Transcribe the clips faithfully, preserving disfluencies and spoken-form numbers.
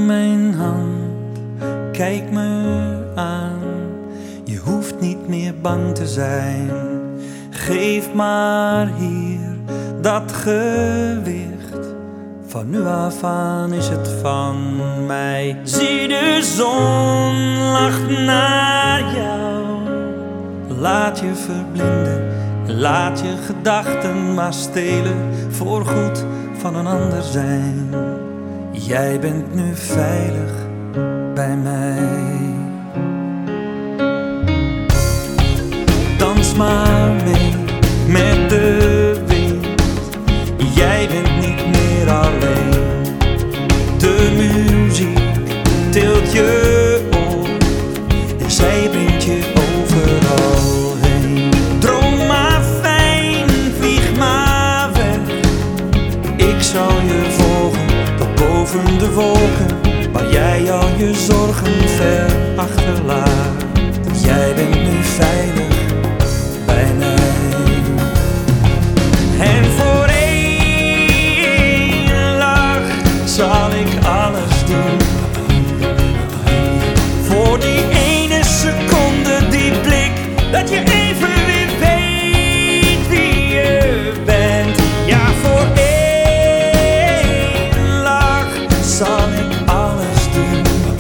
mijn hand, kijk me aan. Je hoeft niet meer bang te zijn. Geef maar hier dat gewicht. Van nu af aan is het van mij. Zie de zon lacht naar jou. Laat je verblinden, laat je gedachten maar stelen. Voorgoed van een ander zijn. Jij bent nu veilig bij mij. Dans maar mee met de wind. Jij bent niet meer alleen. De muziek tilt je op en zij brengt je overal heen. Droom maar fijn, vlieg maar weg. Ik zal je volgen tot boven de wolken, waar jij al je zorgen ver achterlaat. Jij bent nu veilig bij mij. En voor één lach zal ik alles doen. Voor die ene seconde, die blik, dat je even weer weet wie je bent. Ja, voor één lach zal ik alles doen.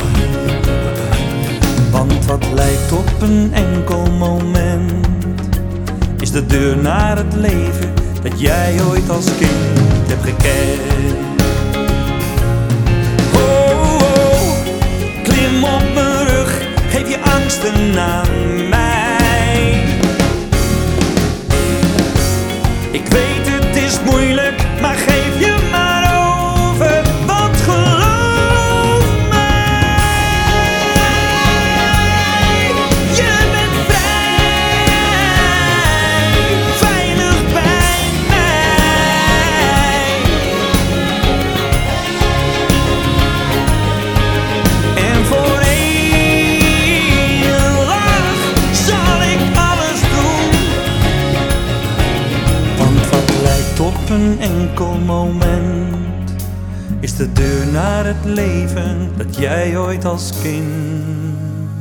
Want wat lijkt op een enkel moment, is de deur naar het leven dat jij ooit als kind hebt gekend. Oh, oh, klim op mijn rug, geef je angsten aan mij. Ik weet het is moeilijk, maar geef je maar over, want geloof mij, je bent vrij, veilig bij mij. En voor één lach zal ik alles doen. Want wat lijkt op een enkel moment, is de deur naar het leven dat jij ooit als kind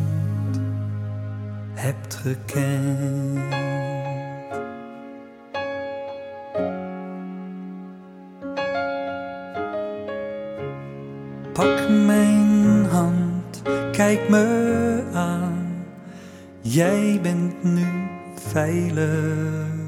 hebt gekend. Pak mijn hand, kijk me aan. Jij bent nu veilig